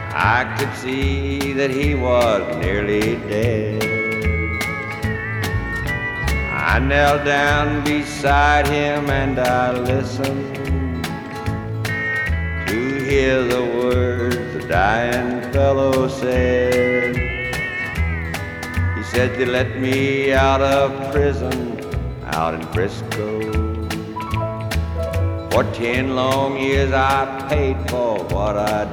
I could see that he was nearly dead. I knelt down beside him and I listened to hear the words the dying fellow said. He said, they let me out of prison out in Frisco. For 10 long years I paid for what I